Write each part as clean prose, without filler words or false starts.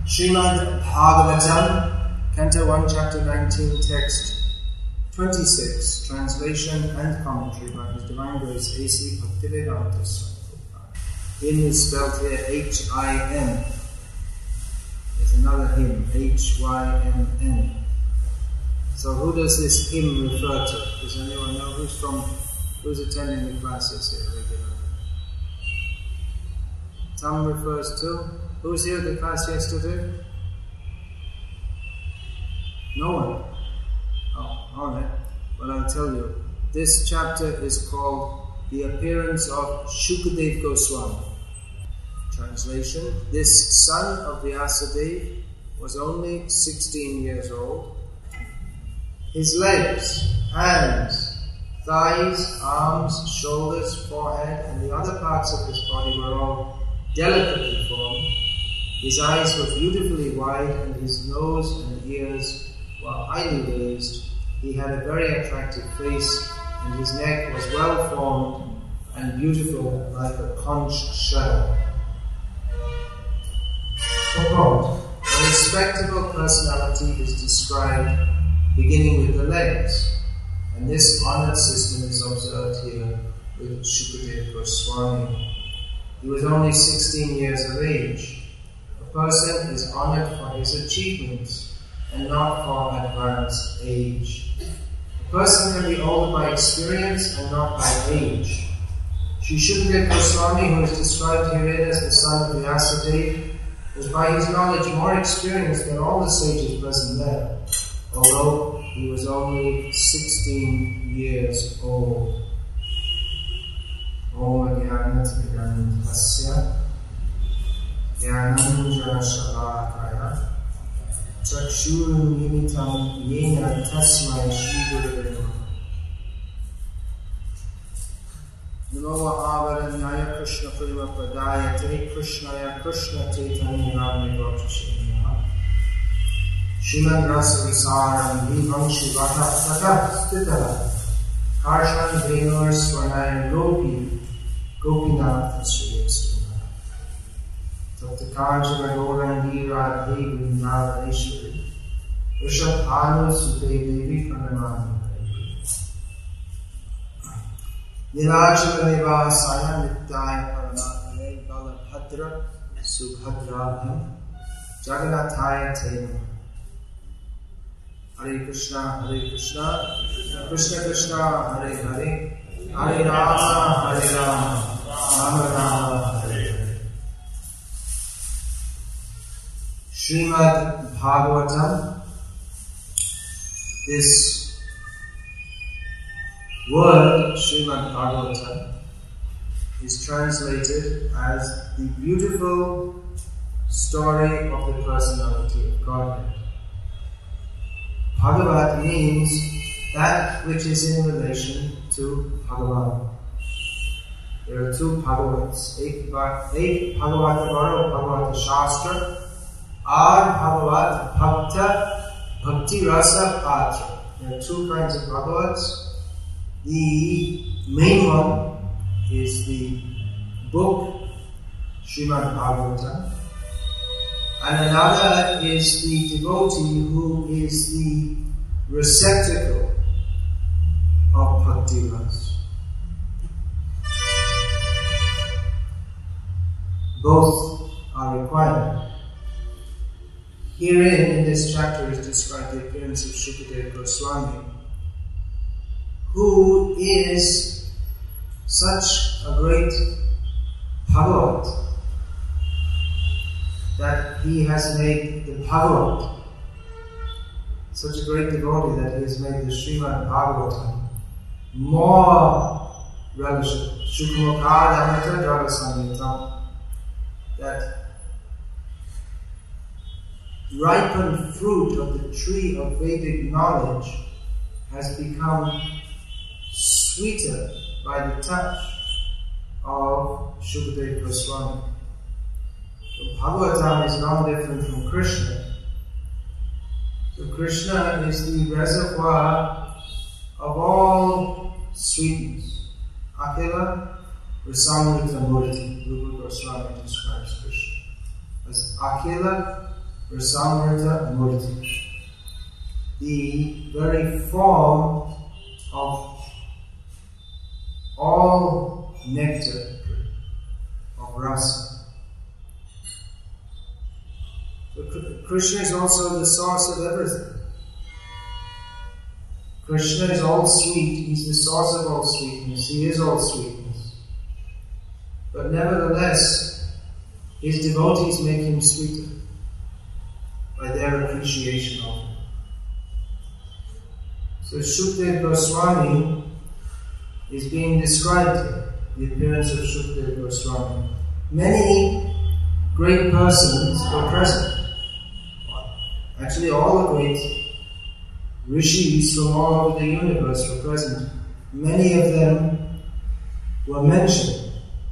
Srimad Bhagavatam, Canto 1, Chapter 19, Text 26, Translation and Commentary by His Divine Grace A.C. Bhaktivedanta Swami Prabhupada. Hymn is spelled here H-I-M. There's another hymn, H-Y-M-N. So who does this hymn refer to? Does anyone know who's attending the classes here regularly? Tom refers to? Who was here at the class yesterday? No one? Oh, alright. Well, I'll tell you. This chapter is called The Appearance of Shukadev Goswami. Translation: This son of Vyasadeva was only 16 years old. His legs, hands, thighs, arms, shoulders, forehead, and the other parts of his body were all delicately formed. His eyes were beautifully wide, and his nose and ears were highly raised. He had a very attractive face, and his neck was well formed and beautiful like a conch shell. A respectable personality is described beginning with the legs, and this honored system is observed here with Shukadev Goswami. He was only 16 years of age. A person is honored for his achievements and not for advanced age. A person can be older by experience and not by age. Sri Shukadev Goswami, who is described herein as the son of Vyasadeva, was by his knowledge more experienced than all the sages present there, although he was only 16 years old. Om Jnanam Tasya Jnanam Shalakaya Chakshurumilitam Yena Tasmai Shri Gurave Namaha. Namo Avaranyaya Krishna Prema Pradayate Krishnaya Krishna Chaitanya Ramne Gautashinyaha Srimad Rasa Visaram Vivam Shivata Tata Stita Karshan Venur Swarnayan Gopi Gopinath Sri Srimad Dr. Kanjana Gaurandi Radhe Vrindavaneshwari Rishabhanu Sute Devi Pranamani Nilachala Nivasaya Nityaya Paramatmane Balabhadra Subhadrabhyam Jagannathaya Tenam. Hare Krishna, Krishna Krishna, Hare Hare, Hare Rama, Rama Rama, Hare Hare. Srimad Bhagavatam. This word, Srimad Bhagavatam, is translated as the beautiful story of the personality of Godhead. Bhagavat means that which is in relation to Bhagavan. There are two Bhagavats, Ek Bhagavata Varo, Bhagavata Shastra, Ad Bhagavat Bhakta, Bhakti Rasa Patra. There are two kinds of Bhagavats. The main one is the book Srimad Bhagavatam, and another is the devotee who is the receptacle of Bhakti Rasa. Both are required. Herein in this chapter is described the appearance of Shukadev Goswami, who is such a great Bhagavat that he has made the Bhagavat, such a great devotee that he has made the Srimad Bhagavatam more relishable. Shukmukadamata Dravasamyatam, that ripened fruit of the tree of Vedic knowledge has become sweeter by the touch of Shukadev Goswami. So Bhagavatam is not different from Krishna. So Krishna is the reservoir of all sweetness. Akila Rasamrita Murti. Rupa Goswami describes Krishna as Akila Rasamrita Murti, the very form of all nectar of rasa. So Krishna is also the source of everything. Krishna is all sweet, He's the source of all sweetness, He is all sweetness. But nevertheless, His devotees make Him sweeter by their appreciation of Him. So Shukdev Goswami is being described here, the appearance of Shukdev Goswami. Many great persons were present. Actually, all the great rishis from all over the universe were present. Many of them were mentioned.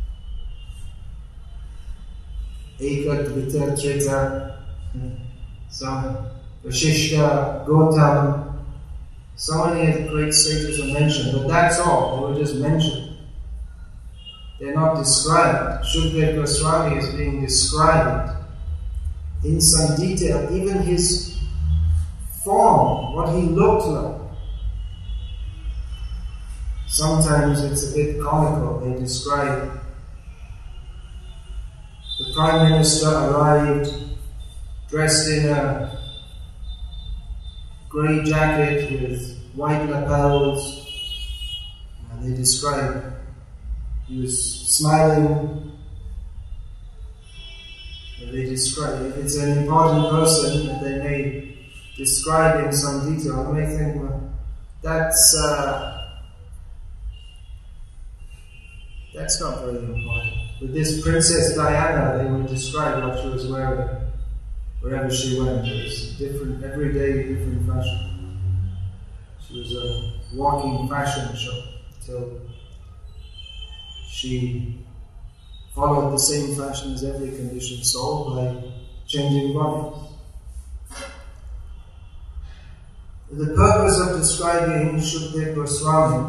Eka, Dvita, Treta, some Vashishta, Gautam. So many great sages are mentioned, but that's all. They were just mentioned. They're not described. Shukdev Goswami is being described in some detail, even his form, what he looked like. Sometimes it's a bit comical. They describe the Prime Minister arrived dressed in a grey jacket with white lapels. They describe he was smiling. They describe, if it's an important person that they may describe in some detail, they may think, well, that's not very important. With this Princess Diana, they would describe what she was wearing wherever she went. It was different, every day different fashion. She was a walking fashion show till she followed the same fashion as every conditioned soul by changing bodies. The purpose of describing Shukdev Goswami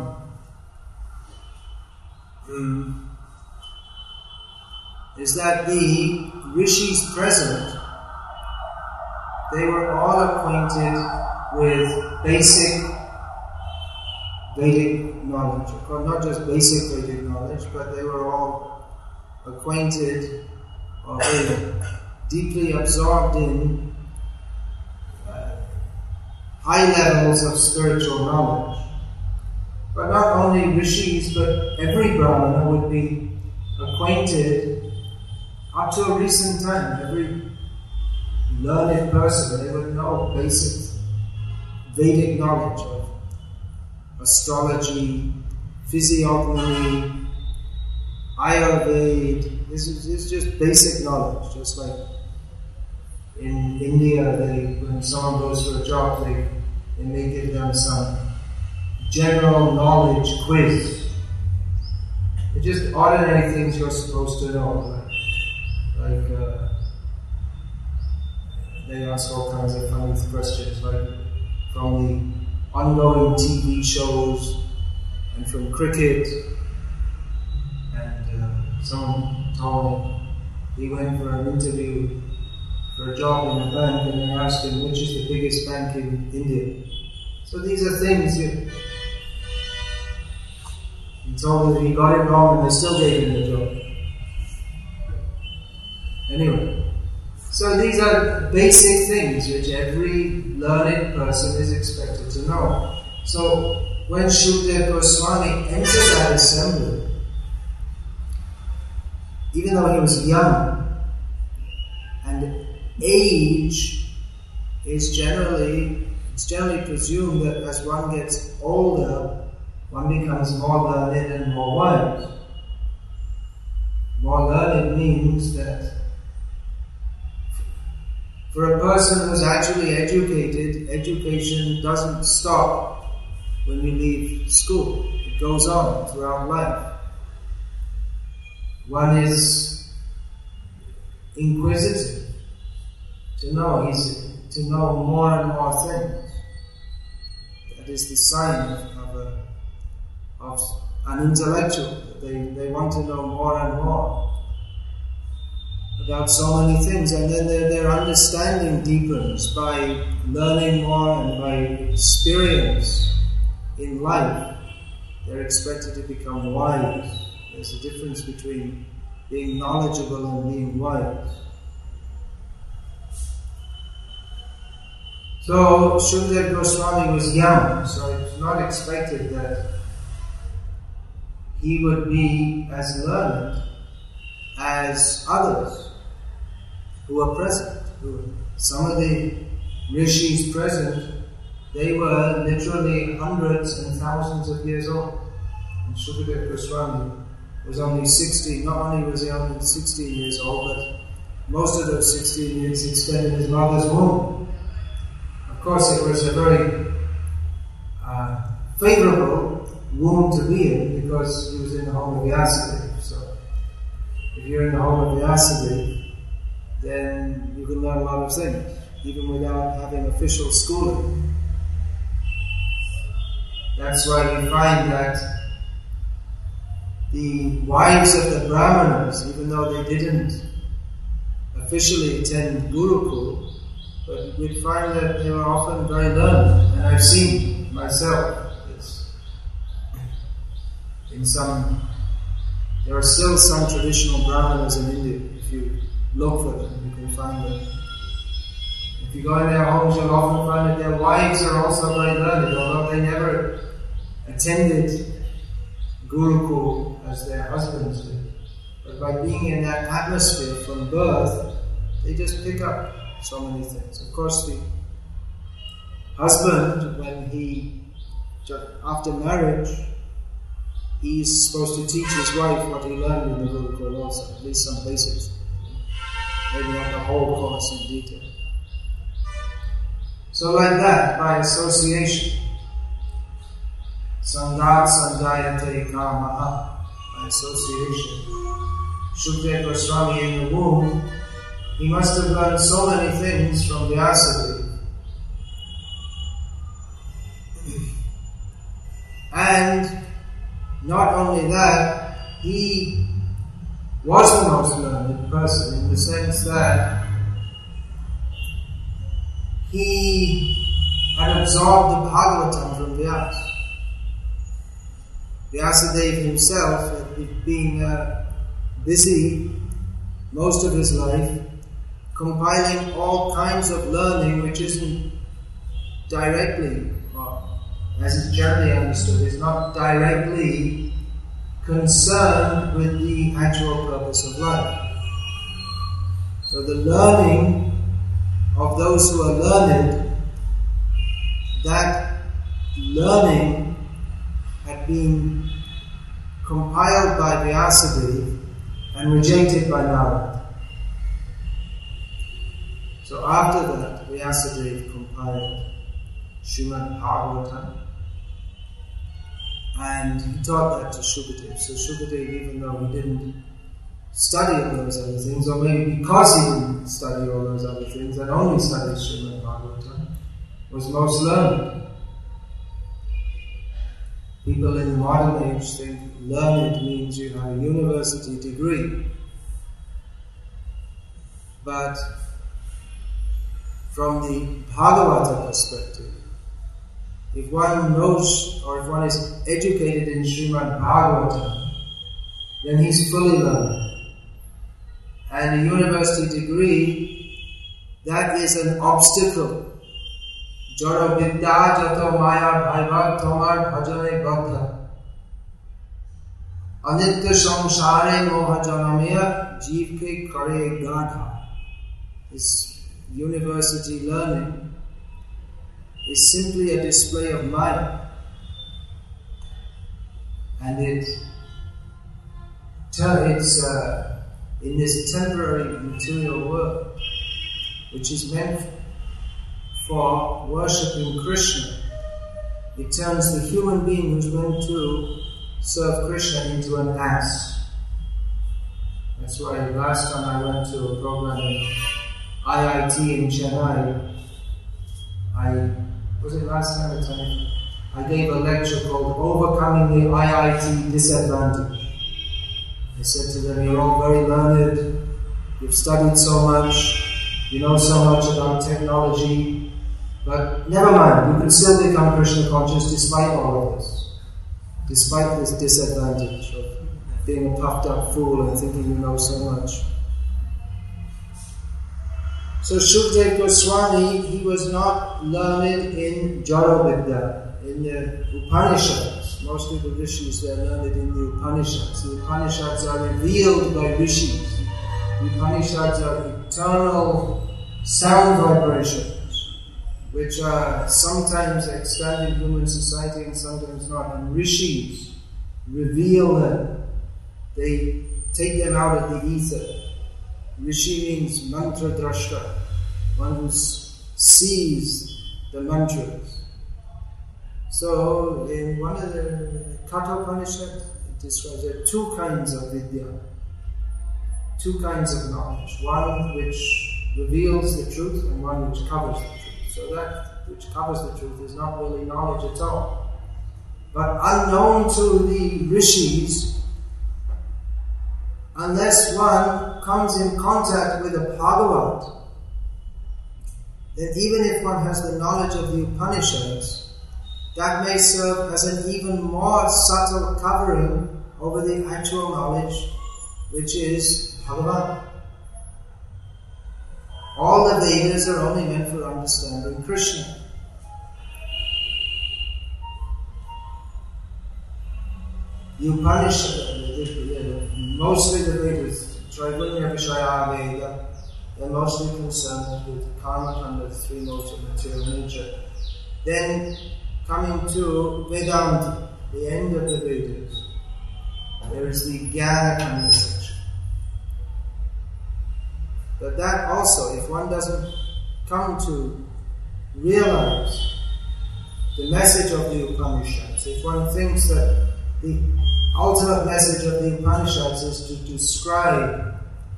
is that the rishis present, they were all acquainted with basic Vedic knowledge. Not just basic Vedic knowledge, but they were all acquainted or deeply absorbed in high levels of spiritual knowledge. But not only rishis, but every brahmana would be acquainted up to a recent time. Every learned person, they would know basic Vedic knowledge of astrology, physiognomy, Ayurveda. This is just basic knowledge. Just like in India, when someone goes for a job, they may give them some general knowledge quiz. They're just ordinary things you're supposed to know. They ask all kinds of funny questions, like from the ongoing TV shows and from cricket. And someone told me he went for an interview for a job in a bank, and they asked him which is the biggest bank in India. So these are things he told that he got it wrong, and they still gave him the job. Anyway, so these are basic things which every learned person is expected to know. So when Shukdev Goswami entered that assembly, even though he was young, and age is generally presumed that as one gets older, one becomes more learned and more wise. More learned means that for a person who's actually educated, education doesn't stop when you leave school. It goes on throughout life. One is inquisitive to know more and more things. That is the sign of an intellectual. They want to know more and more. about so many things, and then their understanding deepens by learning more and by experience in life. They're expected to become wise. There's a difference between being knowledgeable and being wise. So Shukadeva Goswami was young, so it's not expected that he would be as learned as others who were present. Some of the rishis present, they were literally hundreds and thousands of years old. And Shukadeva Goswami was only 16. Not only was he only 16 years old, but most of those 16 years he spent in his mother's womb. Of course, it was a very favorable womb to be in, because he was in the home of Vyasadeva. So, if you're in the home of Vyasadeva, then you can learn a lot of things, even without having official schooling. That's why you find that the wives of the Brahmanas, even though they didn't officially attend Gurukul, but we'd find that they were often very learned, and I've seen myself this. There are still some traditional Brahmanas in India. If you look for them, you can find them. If you go in their homes, you'll often find that their wives are also very learned, although they never attended Gurukul as their husbands did. But by being in that atmosphere from birth, they just pick up so many things. Of course, the husband, after marriage, he's supposed to teach his wife what he learned in the Gurukul also, at least some basics. Maybe not the whole course in detail. So like that, by association, Sangat Sandayate Kamaha, by association, Shukadeva Goswami in the womb, he must have learned so many things from Vyasadeva. And not only that, he was the most learned person in the sense that he had absorbed the Bhagavatam from Vyasa. Vyasadeva himself had been busy most of his life compiling all kinds of learning which isn't directly, or as is generally understood, is not directly concerned with the actual purpose of life. So the learning of those who are learned, that learning had been compiled by Vyasadeva and rejected by Narada. So after that, Vyasadeva compiled Srimad Bhagavatam, and he taught that to Shukadeva. So Shukadeva, even though he didn't study all those other things, or maybe because he didn't study all those other things and only studied Srimad Bhagavatam, was most learned. People in the modern age think learned means you have a university degree. But from the Bhagavata perspective, if one knows or if one is educated in Srimad Bhagavatam, then he's fully learned. And a university degree, that is an obstacle. Jaro vidya jato maya bhaiva tomar bhajane baddha. Anitya samsare moha janamya jeev ke kare gadha. This university learning is simply a display of mind, and it's in this temporary material world, which is meant for worshipping Krishna. It turns the human being who's meant to serve Krishna into an ass. That's why last time I went to a program in IIT in Chennai, I gave a lecture called Overcoming the IIT Disadvantage. I said to them, you're all very learned, you've studied so much, you know so much about technology, but never mind, you can still become Krishna conscious despite all of this, despite this disadvantage of being a puffed up fool and thinking you know so much. So Shukdev Goswami, he was not learned in Jaravidya, in the Upanishads. Most of the rishis were learned in the Upanishads. The Upanishads are revealed by rishis. The Upanishads are eternal sound vibrations, which are sometimes extant in human society and sometimes not. And rishis reveal them. They take them out of the ether. Rishi means mantra drashta, one who sees the mantras. So in one of the Katha Upanishad, it describes there are two kinds of vidya, two kinds of knowledge. One which reveals the truth and one which covers the truth. So that which covers the truth is not really knowledge at all. But unknown to the rishis, unless one comes in contact with a Bhagavat, then even if one has the knowledge of the Upanishads, that may serve as an even more subtle covering over the actual knowledge, which is Bhagavan. All the Vedas are only meant for understanding Krishna. The Upanishad, mostly the Vedas, Traigunya Vishaya Veda, they're mostly concerned with karma kanda, three modes of material nature. Then, coming to Vedanta, the end of the Vedas, there is the Jnana Kanda section. But that also, if one doesn't come to realize the message of the Upanishads, if one thinks that the ultimate message of the Upanishads is to describe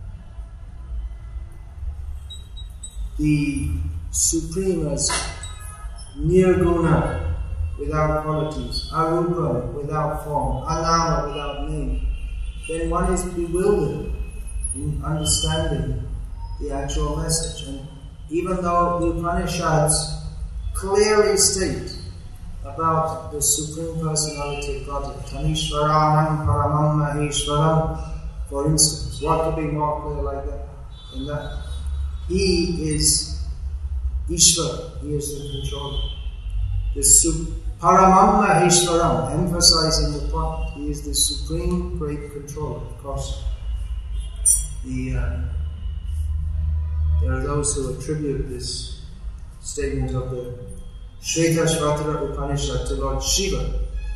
the Supreme as Nirguna, without qualities, Arupa, without form, Anama, without name, then one is bewildered in understanding the actual message. And even though the Upanishads clearly state about the Supreme Personality of Godhead, Tanishvaranam Paramam Maheshwaram, for instance, what could be more clear like that than that? He is Ishvara, he is the controller. The Paramam Maheshwaram, emphasizing the point, he is the supreme great controller. Of course, there are those who attribute this statement of the Shvetashvatara Upanishad to Lord Shiva.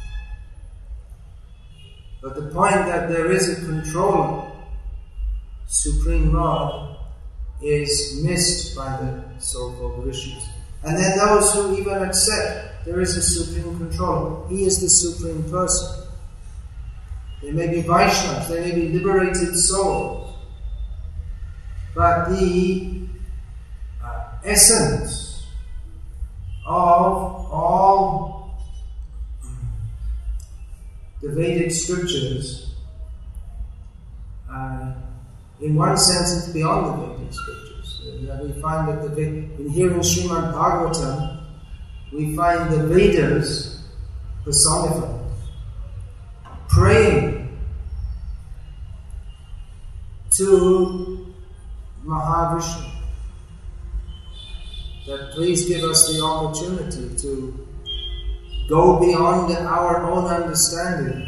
But the point that there is a controller, Supreme Lord, is missed by the so-called rishis. And then those who even accept there is a Supreme Controller, he is the Supreme Person. They may be Vaishnavas, they may be liberated souls, but the essence of all the Vedic scriptures, in one sense it's beyond the Vedic scriptures. We find that in here in Srimad Bhagavatam, we find the Vedas personified, praying to Mahavishnu that please give us the opportunity to go beyond our own understanding,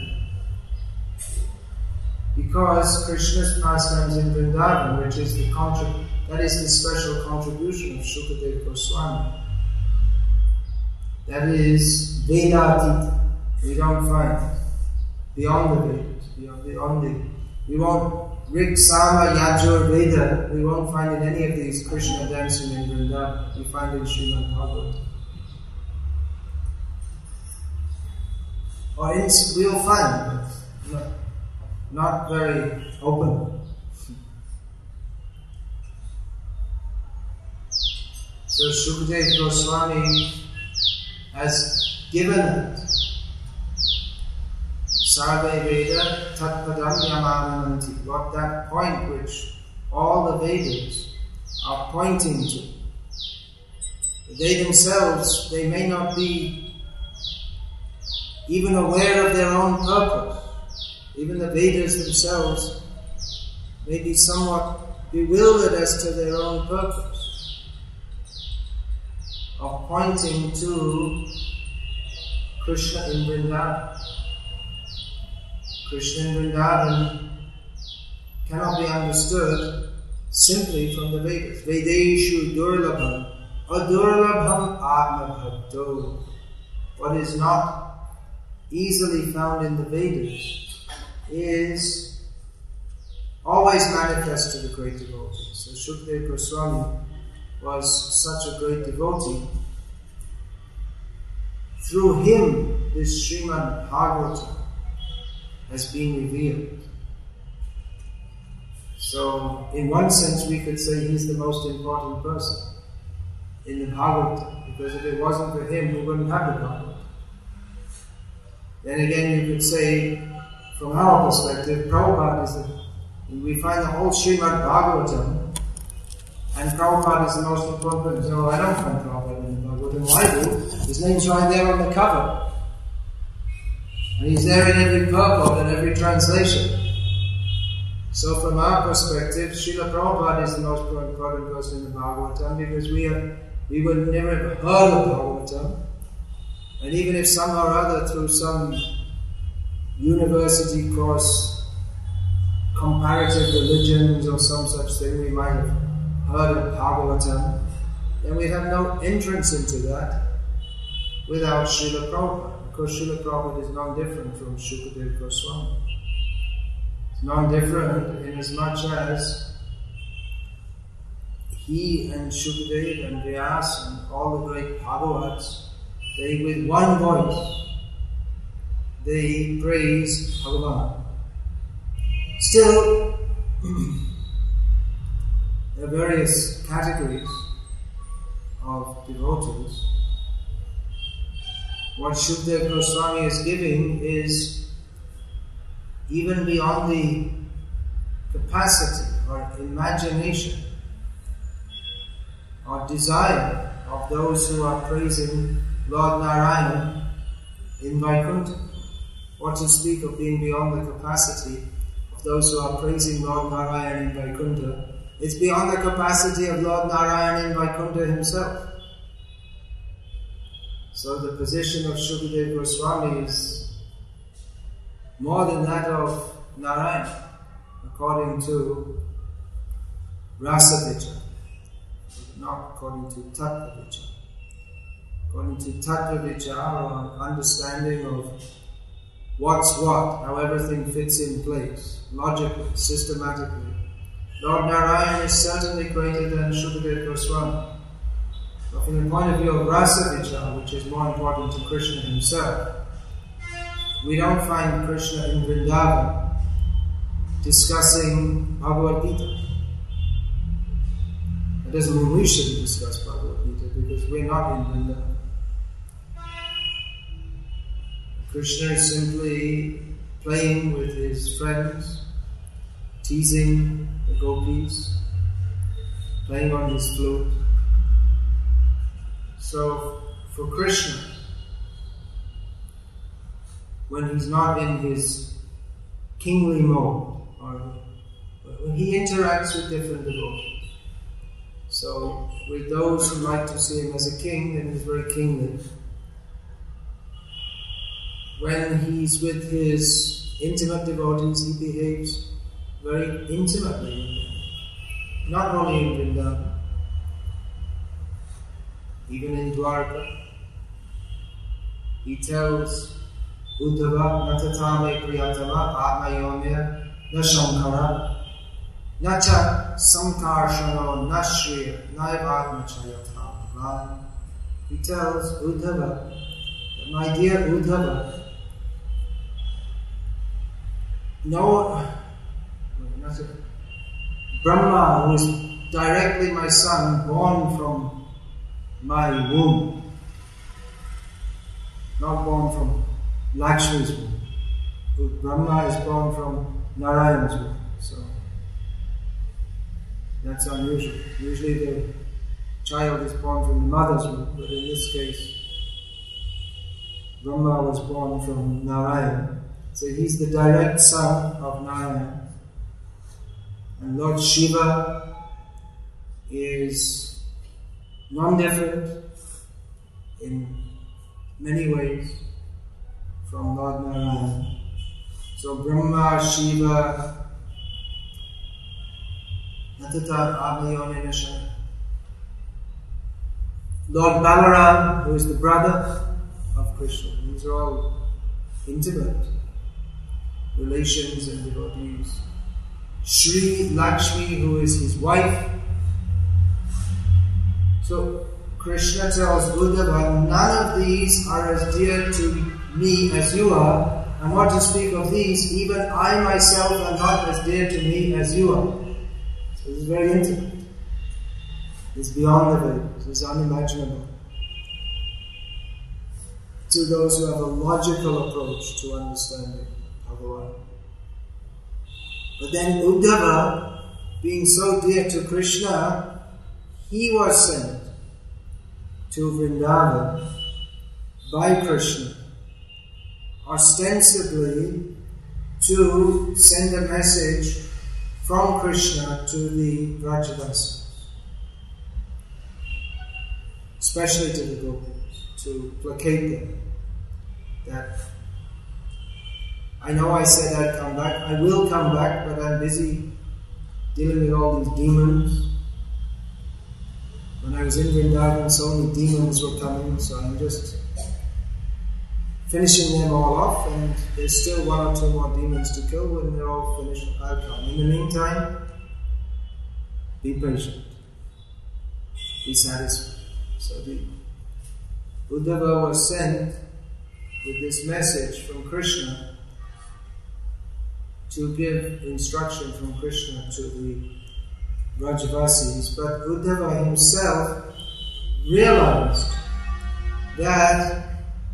because Krishna's pastimes in Vrindavan, which is that is the special contribution of Shukadeva Goswami. That is Vedatita. We don't find beyond the Vedas, we won't Rig, Sama, Yajur, Veda, we won't find in any of these Krishna dancing in Vrindavan. We find in Srimad Bhagavatam. Or we'll find, but not very open. So Shukadeva Goswami has given it. Sarve Veda Tatpadam Yamananti. What that point which all the Vedas are pointing to. They themselves, they may not be even aware of their own purpose. Even the Vedas themselves may be somewhat bewildered as to their own purpose of pointing to Krishna in Vrindavan. Krishna in Vrindavan cannot be understood simply from the Vedas. Vedeshu durlabham adurlabham atmabhakto. What is not easily found in the Vedas is always manifest to the great devotees. So Shukadeva Goswami was such a great devotee. Through him, this Srimad Bhagavatam has been revealed. So, in one sense, we could say he's the most important person in the Bhagavatam, because if it wasn't for him, we wouldn't have the Bhagavatam. Then again, you could say, from our perspective, Prabhupada is we find the whole Srimad Bhagavatam, and Prabhupada is the most important person. No, I don't find Prabhupada in the Bhagavatam. Why do? His name's right there on the cover. And he's there in every purport and every translation. So from our perspective, Srila Prabhupada is the most important person in the Bhagavatam, because we would never have heard of Bhagavatam. And even if somehow or other through some university course, comparative religions or some such thing, we might have heard of Bhagavatam, then we'd have no entrance into that without Srila Prabhupada. Of course, Srila Prabhupada is non-different from Shukadeva Goswami. It's non-different in as much as he and Shukadeva and Vyasa and all the great Bhagavats, they with one voice, they praise Bhagavan. Still, there are various categories of devotees. What Shukadeva Goswami is giving is even beyond the capacity or imagination or desire of those who are praising Lord Narayana in Vaikuntha. What to speak of being beyond the capacity of those who are praising Lord Narayana in Vaikuntha? It's beyond the capacity of Lord Narayana in Vaikuntha himself. So the position of Shukadeva Goswami is more than that of Narayana, according to Rasa-vichara, not according to Tattva-vichara. According to Tattva-vichara, or understanding of what's what, how everything fits in place, logically, systematically, Lord Narayana is certainly greater than Shukadeva Goswami. But from the point of view of Rasa-vichara, which is more important to Krishna himself, we don't find Krishna in Vrindavan discussing Bhagavad Gita. That doesn't mean we shouldn't discuss Bhagavad Gita, because we're not in Vrindavan. Krishna is simply playing with his friends, teasing the gopis, playing on his flute. So, for Krishna, when he's not in his kingly mode, or when he interacts with different devotees. So, with those who like to see him as a king, then he's very kingly. When he's with his intimate devotees, he behaves very intimately with them. Not only in Vrindavan, even in Dwarka. He tells Uddhava, Natatame Priyatama, Atmayomya, Nashankara, Nacha Sankarshano, Nashriya, Naivatmachayatha. He tells Uddhava, my dear Uddhava, Brahma, who is directly my son, born from my womb, not born from Lakshmi's womb. Brahma is born from Narayana's womb. So That's unusual. Usually the child is born from the mother's womb, but in this case, Brahma was born from Narayana. So he's the direct son of Narayana. And Lord Shiva is non-different in many ways from Lord Narayana. So Brahma, Shiva, Natata Abhayonenasha. Lord Balaram, who is the brother of Krishna. These are all intimate relations and devotees. Sri Lakshmi, who is his wife. So Krishna tells Uddhava, none of these are as dear to me as you are, and what to speak of these, even I myself am not as dear to me as you are. So this is very intimate. It's beyond the Vedas. It's unimaginable to those who have a logical approach to understanding Bhagavan. But then Uddhava, being so dear to Krishna, he was sent to Vrindavan by Krishna, ostensibly to send a message from Krishna to the Vrajavasis, especially to the gopis, to placate them. That I know I said I'd come back. I will come back, but I'm busy dealing with all these demons. When I was in Vrindavan, so many demons were coming, so I'm just finishing them all off, and there's still one or two more demons to kill. When they're all finished, I'll come. In the meantime, be patient. Be satisfied. So the Uddhava was sent with this message from Krishna to give instruction from Krishna to the Vrajavasis, but Uddhava himself realized that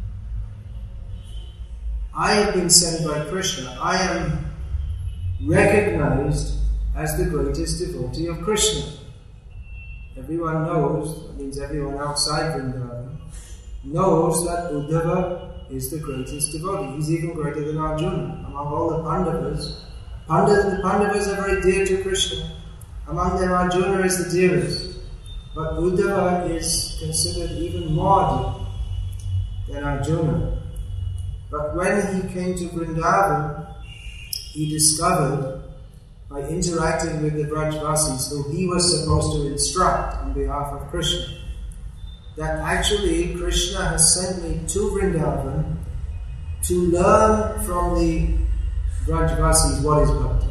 I have been sent by Krishna. I am recognized as the greatest devotee of Krishna. Everyone knows, that means everyone outside Vrindavan, knows that Uddhava is the greatest devotee. He's even greater than Arjuna. Among all the Pandavas, the Pandavas are very dear to Krishna. Among them, Arjuna is the dearest. But Uddhava is considered even more dear than Arjuna. But when he came to Vrindavan, he discovered, by interacting with the Vrajavasis, who he was supposed to instruct on behalf of Krishna, that actually Krishna has sent me to Vrindavan to learn from the Vrajavasis what is bhakti.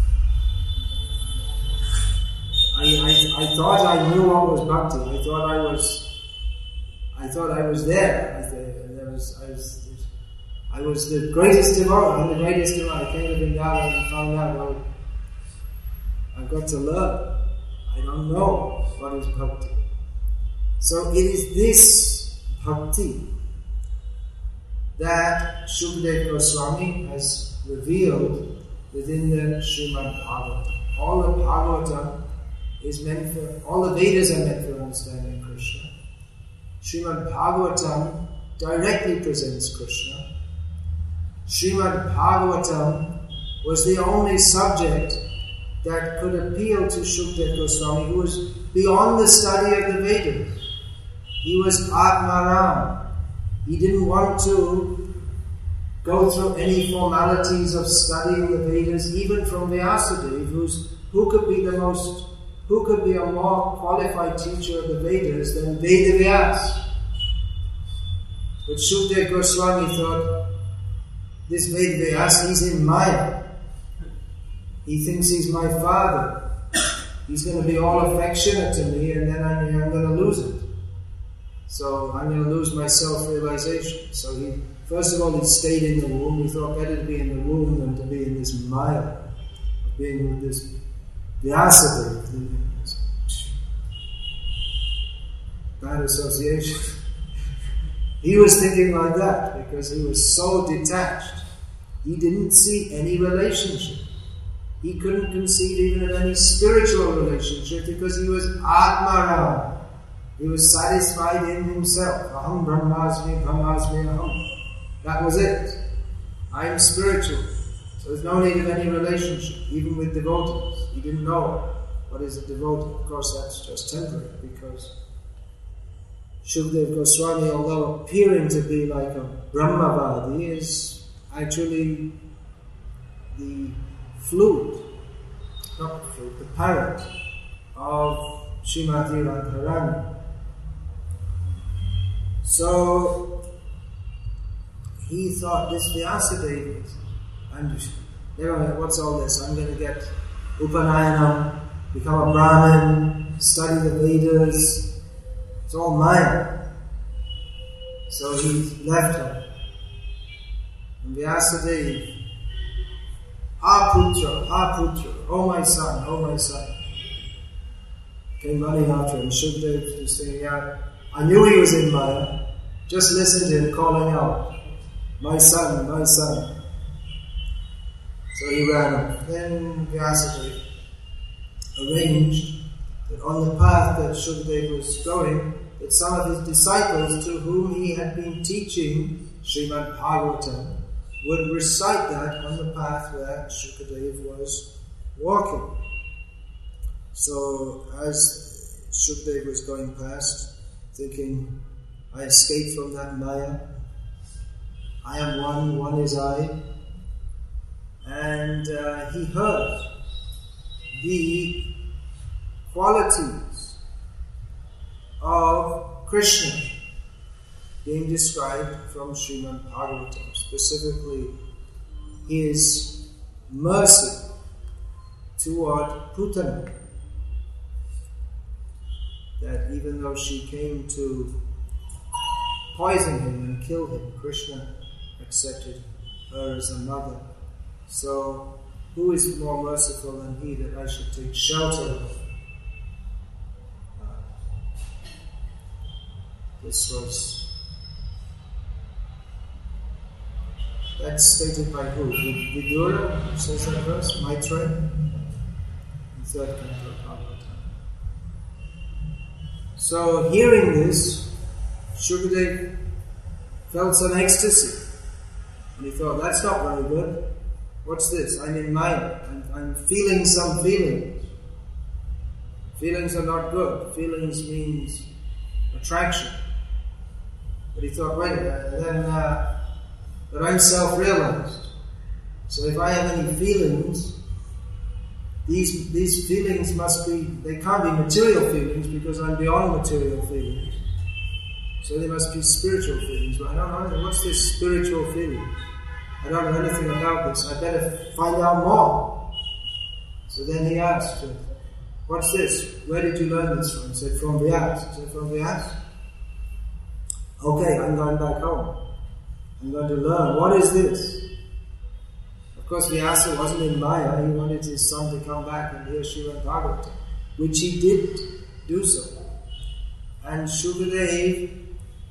I thought I knew what was bhakti. I thought I was there. I was the greatest devotee. I'm the greatest devotee. I came to Vrindavan and found out, well, I've got to learn. I don't know what is bhakti. So it is this bhakti that Shukadeva Goswami has revealed within the Srimad Bhagavatam. All the Bhagavatam is meant for, all the Vedas are meant for understanding Krishna. Srimad Bhagavatam directly presents Krishna. Srimad Bhagavatam was the only subject that could appeal to Shukadeva Goswami, who was beyond the study of the Vedas. He was Atmaram. He didn't want to go through any formalities of studying the Vedas, even from Vyasadeva, who could be a more qualified teacher of the Vedas than Veda Vyas. But Shukadeva Goswami thought, this Veda Vyas, he's in Maya. He thinks he's my father. He's going to be all affectionate to me, and then I'm going to lose it. So I'm going to lose my self-realization. So first of all, he stayed in the womb. He thought better to be in the womb than to be in this Maya, being with this Vyasadeva. Bad association. He was thinking like that because he was so detached. He didn't see any relationship he couldn't conceive even of any spiritual relationship because he was Atmaram. He was satisfied in himself. Aham Brahmasmi, Brahmasmi Aham. That was it. I am spiritual. So there's no need of any relationship, even with devotees. He didn't know what is a devotee. Of course, that's just temporary, because Shukadeva Goswami, although appearing to be like a Brahmavadi, is actually the flute, not the flute, the parrot of Srimati Radharani. So he thought, this Vyasadeva, never mind, what's all this? I'm going to get Upanayanam, become a Brahmin, study the Vedas. It's all mine. So he left her. And Vyasadeva, Ha Putra, oh my son, came running after him. Shukadeva was saying, yeah, I knew he was in Maya. Just listen to him calling out, my son, my son. So he ran off. Then Vyasadeva arranged that on the path that Shukadeva was going, that some of his disciples to whom he had been teaching Srimad Bhagavatam would recite that on the path where Shukadeva was walking. So as Shukadeva was going past, thinking, I escaped from that Maya, I am one is I, and he heard the qualities of Krishna being described from Srimad Bhagavatam, specifically his mercy toward Putana, that even though she came to poison him and kill him, Krishna accepted her as a mother. So, who is more merciful than he that I should take shelter of? This was, that's stated by who? Vidura says that verse, Maitreya, in third canto of Bhagavatam. So, hearing this, Shukadeva felt some ecstasy. And he thought, that's not very good. What's this? I'm in Maya. I'm feeling some feelings. Feelings are not good. Feelings means attraction. But he thought, wait a minute, then that I'm self-realized. So if I have any feelings, these feelings must be, they can't be material feelings because I'm beyond material feelings. So they must be spiritual feelings. But I don't know, what's this spiritual feeling? I don't know anything about this. I better find out more. So then he asked, what's this? Where did you learn this from? He said, from Vyas. He said, from Vyas? Okay, I'm going back home. I'm going to learn. What is this? Of course, Vyasa wasn't in Maya. He wanted his son to come back and hear Srimad Bhagavatam, which he did do so. And Shukadeva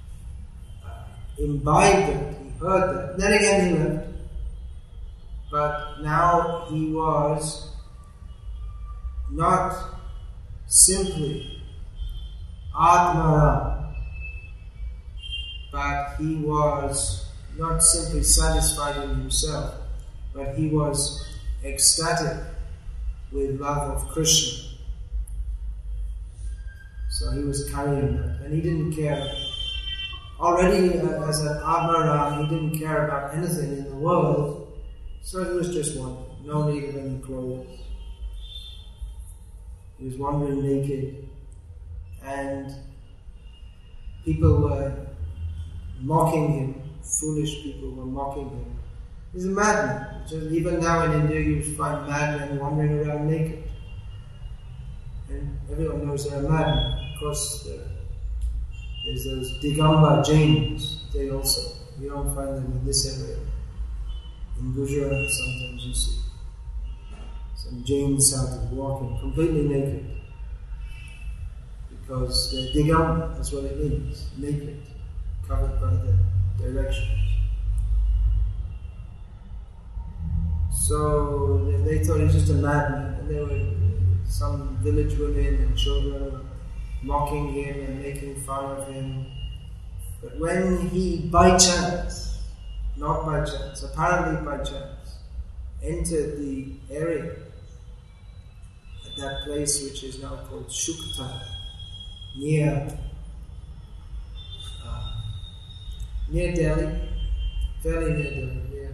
imbibed it. He heard that. Then again he left. But now he was not simply Atmaram, but he was not simply satisfied in himself, but he was ecstatic with love of Krishna. So he was carrying that, and he didn't care. Already as an Atmaram, he didn't care about anything in the world, so he was just wandering, no need of any clothes. He was wandering naked, and people were mocking him. Foolish people were mocking him. He's a madman. Even now in India you find madmen wandering around naked. And everyone knows they're madmen. Of course, there's those Digamba Jains. They also, you don't find them in this area. In Gujarat sometimes you see some Jain sadhus walking completely naked. Because they're Digamba, that's what it means, naked, covered by the directions. So they thought he was just a madman, and there were some village women and children mocking him and making fun of him. But when he, by chance, not by chance, apparently by chance, entered the area at that place which is now called Shukta, near Delhi, fairly near Delhi, near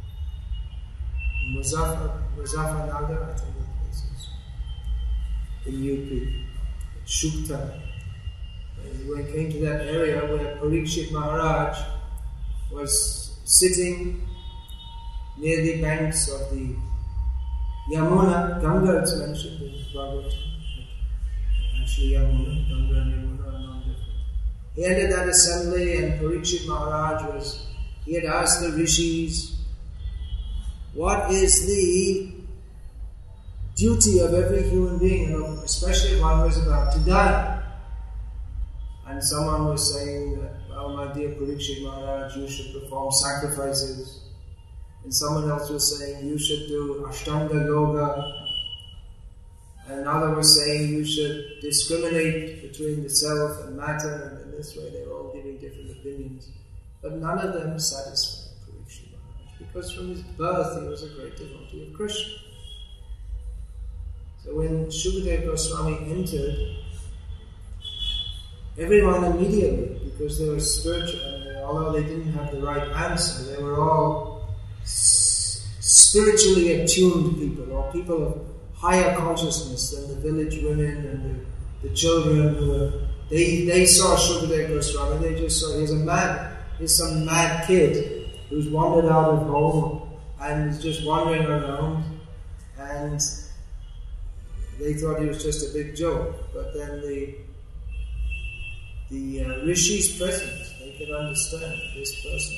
Muzaffarnagar, I think the place is, in UP, Shukta. When he came to that area where Parikshit Maharaj was sitting near the banks of the Yamuna, Ganga is mentioned in Bhagavatam. Actually Yamuna, Ganga and Yamuna are not different. He entered that assembly and Parikshit Maharaj he had asked the rishis, what is the duty of every human being, especially one who is about to die? And someone was saying that, well, my dear Parikshit Maharaj, you should perform sacrifices. And someone else was saying, you should do Ashtanga Yoga. And another was saying, you should discriminate between the self and matter. And in this way, they were all giving different opinions. But none of them satisfied Parikshit Maharaj, because from his birth, he was a great devotee of Krishna. So when Shukadeva Goswami entered, everyone immediately, because they were spiritual, although they didn't have the right answer, they were all spiritually attuned people, or people of higher consciousness than the village women and the children who were. They saw Shukadeva Goswami, they just saw here's some mad kid who's wandered out of home and is just wandering around, and they thought he was just a big joke. But then the rishis present, they could understand that this person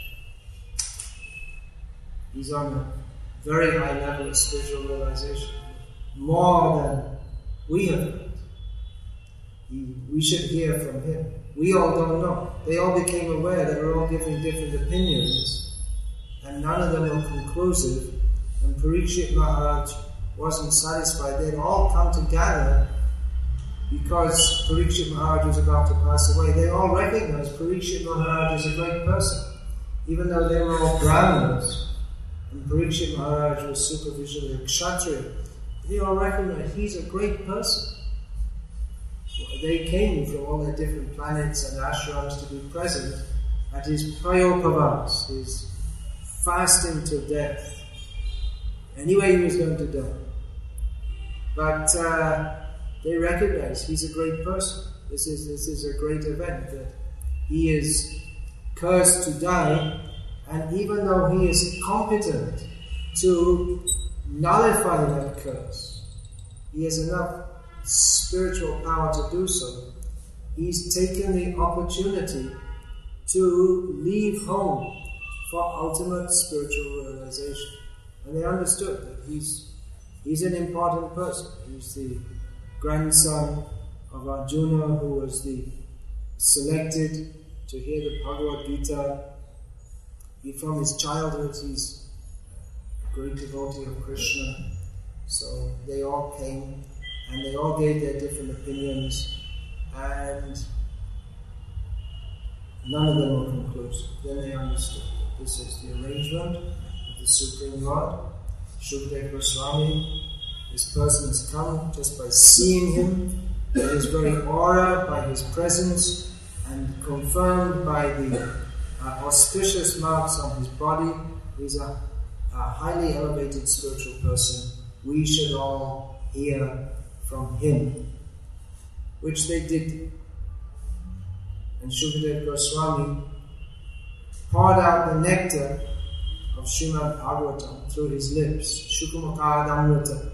he's on a very high level of spiritual realization, more than we have heard. We should hear from him. We all don't know. They all became aware they were all giving different opinions, and none of them were conclusive, and Parikshit Maharaj wasn't satisfied. They'd all come together because Parikshit Maharaj was about to pass away. They all recognized Parikshit Maharaj as a great person, even though they were all Brahmanas, and Parikshit Maharaj was superficially a Kshatriya. They all recognized he's a great person. They came from all their different planets and ashrams to be present at his prayopavas, his fasting till death. Anyway, he was going to die. But they recognize he's a great person. This is a great event, that he is cursed to die, and even though he is competent to nullify that curse, he has enough spiritual power to do so. He's taken the opportunity to leave home for ultimate spiritual realization. And they understood that he's an important person. He's the grandson of Arjuna, who was the selected to hear the Bhagavad Gita. From his childhood, he's a great devotee of Krishna. So they all came, and they all gave their different opinions, and none of them were conclusive. Then they understood that this is the arrangement of the Supreme Lord. Shukadeva Goswami, this person has come just by seeing him, by his very aura, by his presence, and confirmed by the auspicious marks on his body. He's a highly elevated spiritual person. We should all hear from him, which they did. And Shukadeva Goswami poured out the nectar of Srimad Bhagavatam through his lips, Shukamakadamrita.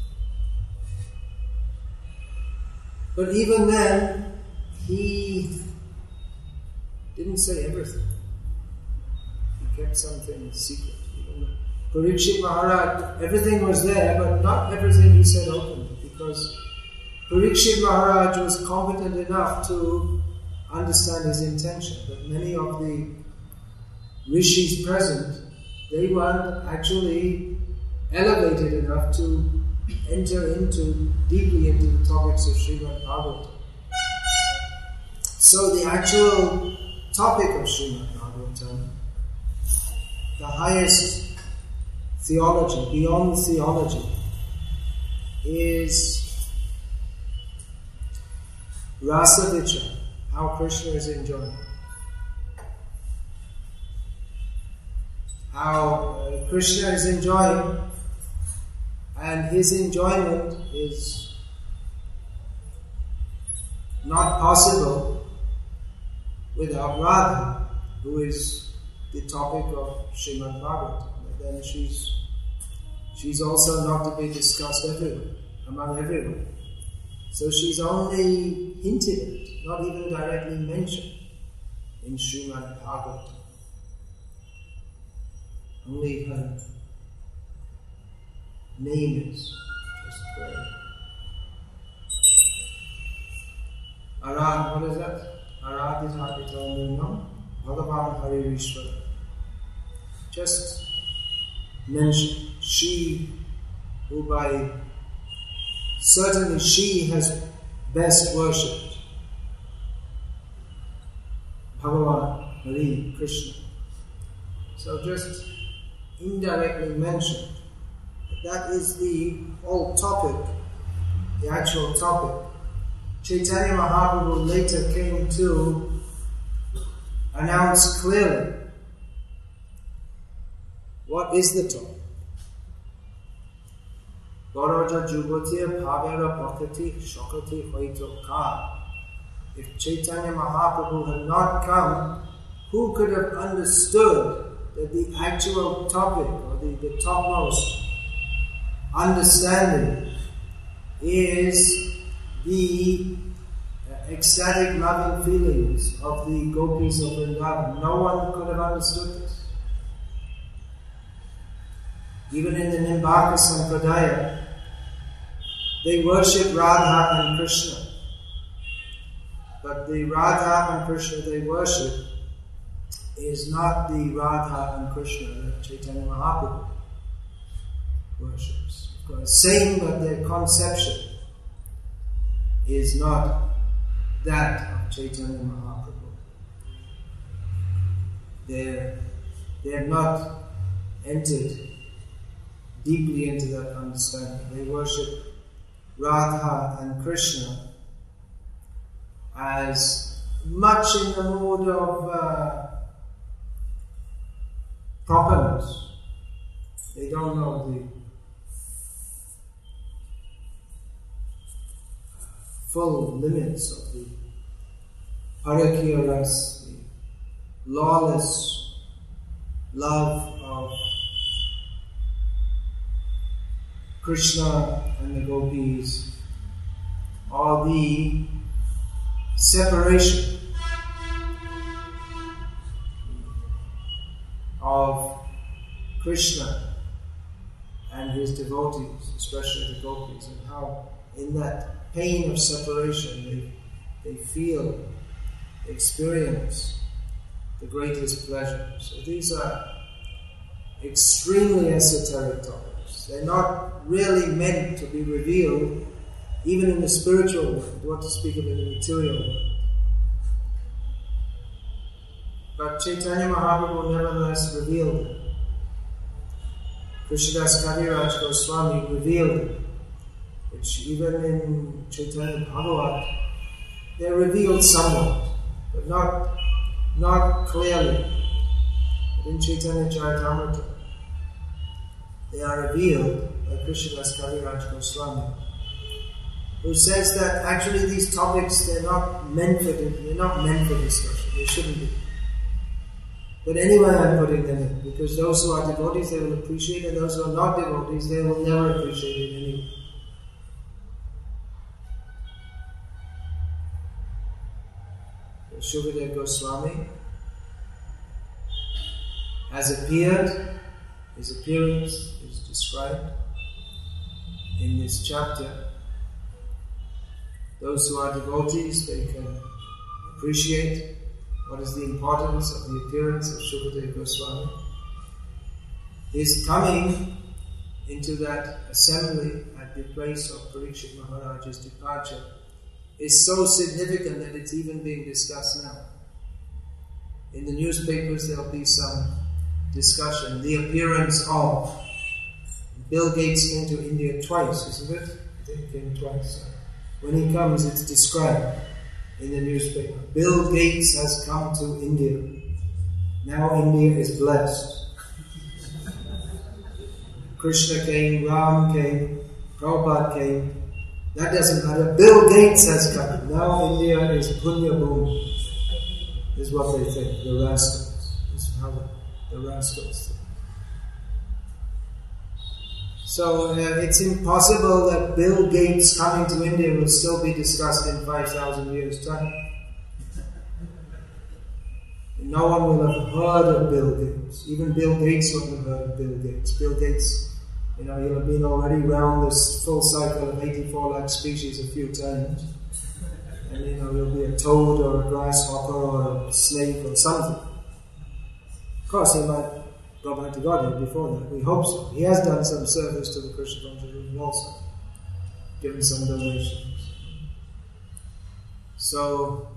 But even then, he didn't say everything. He kept something secret. Parikshit Maharaj, everything was there, but not everything he said openly, because Parikshit Maharaj was competent enough to understand his intention. But many of the rishis present, they weren't actually elevated enough to enter deeply into the topics of Srimad Bhagavatam. So the actual topic of Srimad Bhagavatam, the highest theology, beyond theology, is Rasa Vichar, how Krishna is enjoying. How Krishna is enjoying, and his enjoyment is not possible without Radha, who is the topic of Srimad Bhagavatam. But then she's also not to be discussed everywhere, among everyone. So she's only hinted at, not even directly mentioned in Srimad Bhagavatam. Only her name is just very. Arad, what is that? Aradhitapitamam Bhagavan Haririshwara. Just mention she who by certainly she has best worshipped Bhagavan Hari Krishna. So just indirectly mentioned. That is the whole topic, the actual topic. Chaitanya Mahaprabhu later came to announce clearly what is the topic. Garaja Jugatiya Bhavera Bhakati Shakati Hoito Ka. If Chaitanya Mahaprabhu had not come, who could have understood that the actual topic or the topmost understanding is the ecstatic loving feelings of the gopis of Vrindavan? No one could have understood this. Even in the Nimbaka Sampradaya, they worship Radha and Krishna. But the Radha and Krishna they worship is not the Radha and Krishna that Chaitanya Mahaprabhu worships. Of course, same, but their conception is not that of Chaitanya Mahaprabhu. They have not entered deeply into that understanding. They worship Radha and Krishna as much in the mood of properness. They don't know the full limits of the parakya ras, the lawless love of Krishna and the gopis, or the separation of Krishna and his devotees, especially the gopis, and how in that pain of separation they feel, they experience the greatest pleasure. So these are extremely esoteric topics. They're not really meant to be revealed even in the spiritual world, what to speak of in the material world. But Chaitanya Mahaprabhu nevertheless revealed it. Krishnadas Kaviraj Goswami revealed it, which even in Chaitanya Bhagavat, they're revealed somewhat, but not clearly. But in Chaitanya Charitamrita, they are revealed by Krishnadas Kaviraj Goswami, who says that actually these topics, they're not meant for discussion. They shouldn't be. But anyway, I'm putting them in, because those who are devotees, they will appreciate it, and those who are not devotees, they will never appreciate it anyway. Shukadeva Goswami has appeared, his appearance is described in this chapter. Those who are devotees, they can appreciate what is the importance of the appearance of Shukadeva Goswami. His coming into that assembly at the place of Parikshit Maharaj's departure is so significant that it's even being discussed now. In the newspapers there will be some discussion. The appearance of Bill Gates came to India twice, isn't it? I think he came twice. When he comes, it's described in the newspaper. Bill Gates has come to India. Now India is blessed. Krishna came, Ram came, Prabhupada came. That doesn't matter. Bill Gates has come. Now India is Punya Bhumi, is what they think, the rascals. This is how the rascals think. So it's impossible that Bill Gates coming to India will still be discussed in 5,000 years' time. No one will have heard of Bill Gates. Even Bill Gates wouldn't have heard of Bill Gates. Bill Gates, he'll have been already round this full cycle of 84 lakh species a few times. And he'll be a toad or a grasshopper or a snake or something. Of course, he might go back to Godhead before that. We hope so. He has done some service to the Krishna consciousness also, given some donations. So,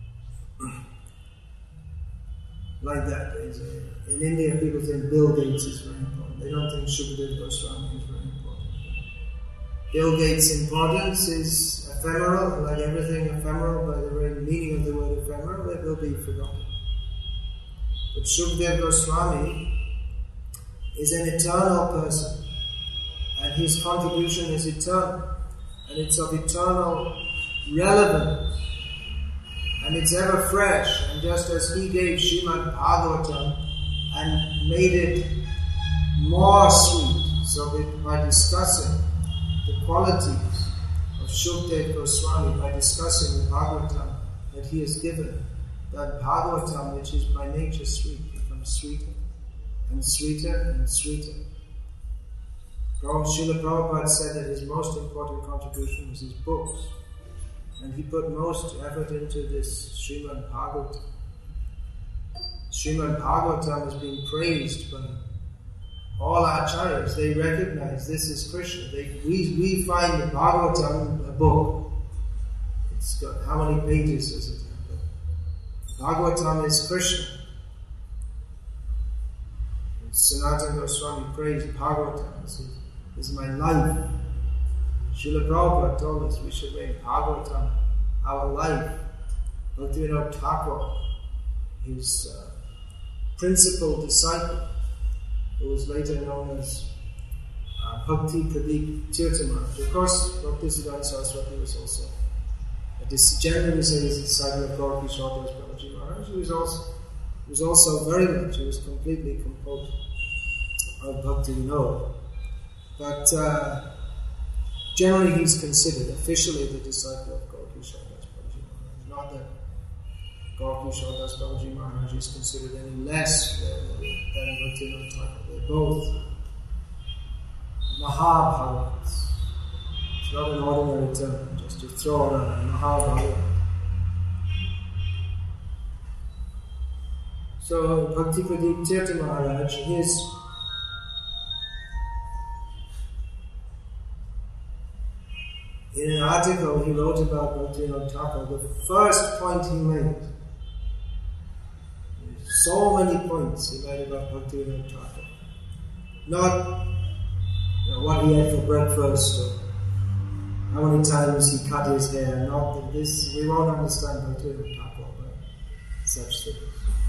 like that. In India, people think Bill Gates is very important. They don't think Shukadeva Goswami is very important. Bill Gates' importance is ephemeral, like everything ephemeral, by the very meaning of the word ephemeral, it will be forgotten. But Shukadeva Goswami is an eternal person, and his contribution is eternal, and it's of eternal relevance, and it's ever fresh. And just as he gave Srimad Bhagavatam and made it more sweet, so that by discussing the qualities of Shukadeva Goswami, by discussing the Bhagavatam that he has given, that Bhagavatam, which is by nature sweet, becomes sweeter and sweeter and sweeter. Srila Prabhupada said that his most important contribution was his books, and he put most effort into this Srimad Bhagavatam. Srimad Bhagavatam has been praised by all acharyas. They recognize this is Krishna. We find the Bhagavatam a book. It's got, how many pages does it have? Bhagavatam is Krishna. Sanatana Goswami praised Bhagavatam. This is my life. Srila Prabhupada told us we should make Bhagavatam our life. Bhaktivinoda Thakur, his principal disciple, who was later known as Bhakti Pradeep Tirthamaraj. Of course, Bhaktisiddhanta Saraswati was also generally we say he's a disciple of Gaur Kishore Das Babaji Maharaj. He was also very much, he was completely composed of Bhakti Vinod. But generally he's considered officially the disciple of Gaur Kishore Das Babaji Maharaj. Not that Gaur Kishore Das Babaji Maharaj is considered any less than Bhakti Vinod Thakur. They're both Mahabharats. It's not an ordinary term, just to throw around Mahabharata. So Bhakti Pradeep Tirtha Maharaj, in an article he wrote about Bhaktivinoda Thakur, the first point he made, so many points he made about Bhaktivinoda Thakur. Not what he had for breakfast or how many times he cut his hair, not that this, we won't understand Bhaktivinoda Thakur by such things.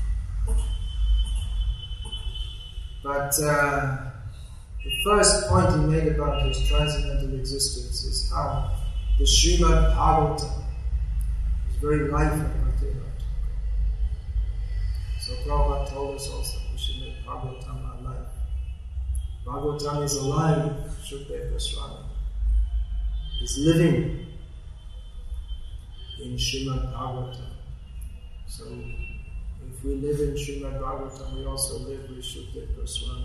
But the first point he made about his transcendental existence is how the Srimad Bhagavatam is very life of Bhaktivinoda Thakur. So Prabhupada told us also we should make Bhagavatam our life. Bhagavatam is alive. Shukadeva Goswami is living in Srimad Bhagavatam. So if we live in Srimad Bhagavatam, we also live with Shukadeva Goswami.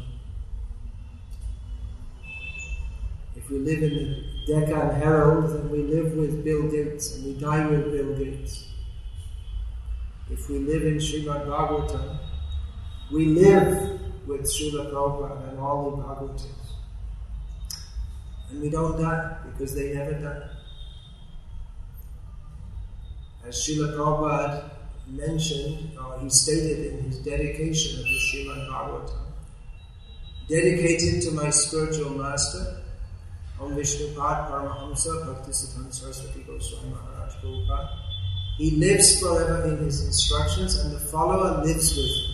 If we live in the Deccan Herald, then we live with Bill Gates and we die with Bill Gates. If we live in Srimad Bhagavatam, we live with Srila Prabhupada and all the Bhagavatas. And we don't die because they never die. As Srila Prabhupada mentioned, or he stated in his dedication of the Srimad Bhagavatam, dedicated to my spiritual master, Om Vishnupad Paramahamsa Bhaktisiddhanta Saraswati Goswami Maharaj Prabhupada. He lives forever in his instructions and the follower lives with him.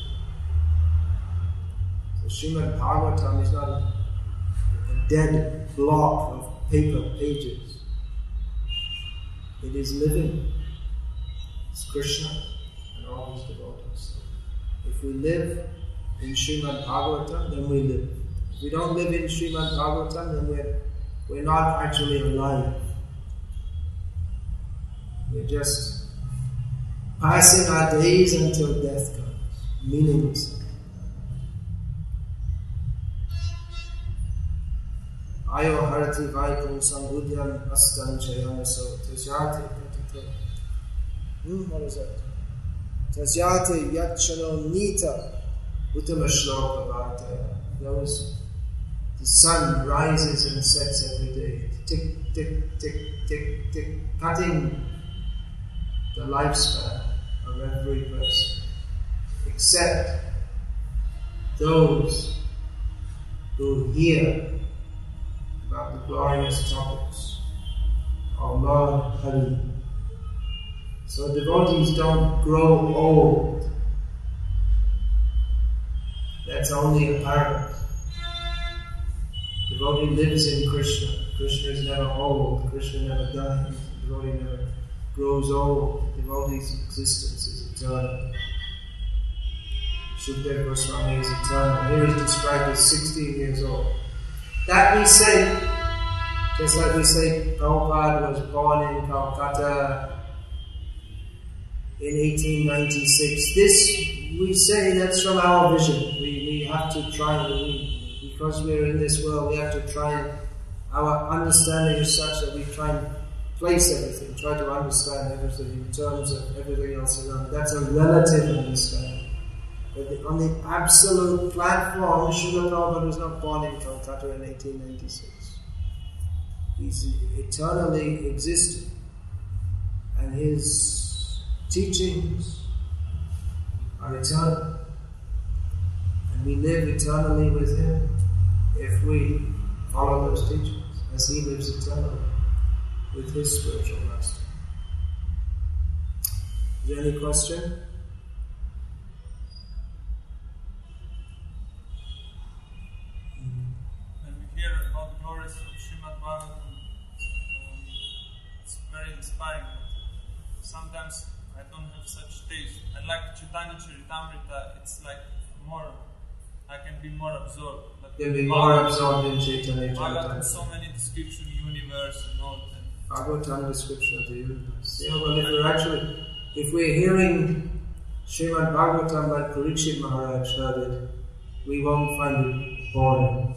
So Srimad Bhagavatam is not a dead block of paper pages. It is living. It's Krishna and all his devotees. If we live in Srimad Bhagavatam, then we live. If we don't live in Srimad Bhagavatam, then we're not actually alive. We're just passing our days until death comes, meaningless. Ayo harati vaikum sambudyam astam chayanaso tasyate patito. What is that? Tasyate yachano nita uttama shloka bhartaya. The sun rises and sets every day. Tick, tick, tick, tick, tick. Cutting the lifespan of every person. Except those who hear about the glorious topics of Lord Hari. So devotees don't grow old. That's only apparent. Devotee lives in Krishna. Krishna is never old. Krishna never dies. Devotee never grows old. Devotee's existence is eternal. Shukdev Goswami is eternal. Here he's described as 16 years old. That we say, just like we say Prabhupada was born in Calcutta in 1896. This, we say, that's from our vision. We have to try, because we're in this world, we have to try, and our understanding is such that we try and place everything, try to understand everything in terms of everything else around. That's a relative understanding. But on the absolute platform, Srila Prabhupada was not born in Calcutta in 1896. He's eternally existing. And his teachings are eternal. And we live eternally with him if we follow those teachings, as he lives eternally with his spiritual master. Is there any question? When we hear about the glories of Srimad Bhagavatam, it's very inspiring. Sometimes I don't have such taste. I like Chaitanya Charitamrita. It's like more, I can be more absorbed. But You'll be more absorbed in Chaitanya Charitamrita. So many descriptions of the universe and all that. Bhagavatam description of the universe. Yeah, well, if we're hearing Srimad Bhagavatam like Parikshit Maharaj heard it, we won't find it boring.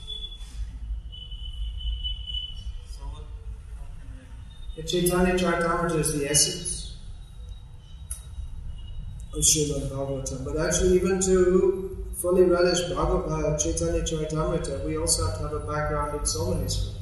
So what? The Chaitanya Charitamrita is the essence of Srimad Bhagavatam. But actually, even to fully relish Chaitanya Charitamrita, we also have to have a background in so many scriptures.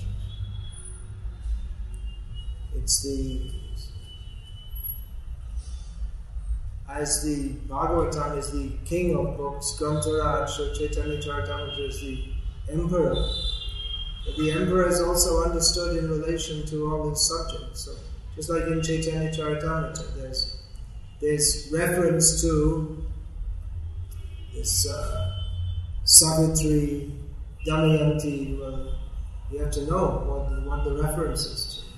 As the Bhagavatam is the king of books, Grantaraj, so Chaitanya Charitamrita is the emperor. But the emperor is also understood in relation to all his subjects. So just like in Chaitanya Charitamrita, there's reference to this Savitri, Damayanti. Well, you have to know what the reference is to.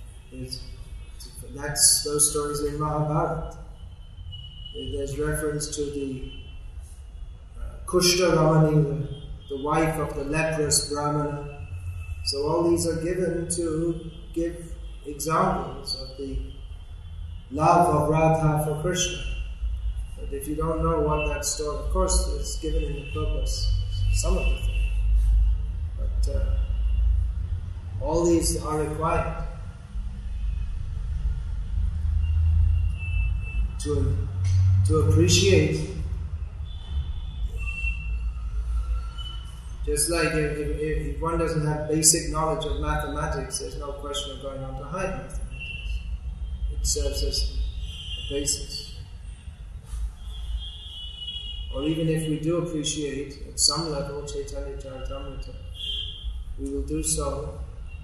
That's those stories in Mahabharata. There's reference to the Kushta Ramani, the wife of the leprous Brahmana. So all these are given to give examples of the love of Radha for Krishna. But if you don't know what that story, of course it's given in the purpose, some of the things. But all these are required to appreciate Just like if one doesn't have basic knowledge of mathematics, there's no question of going on to high mathematics. It serves as a basis. Or even if we do appreciate at some level Chaitanya Charitamrita, we will do so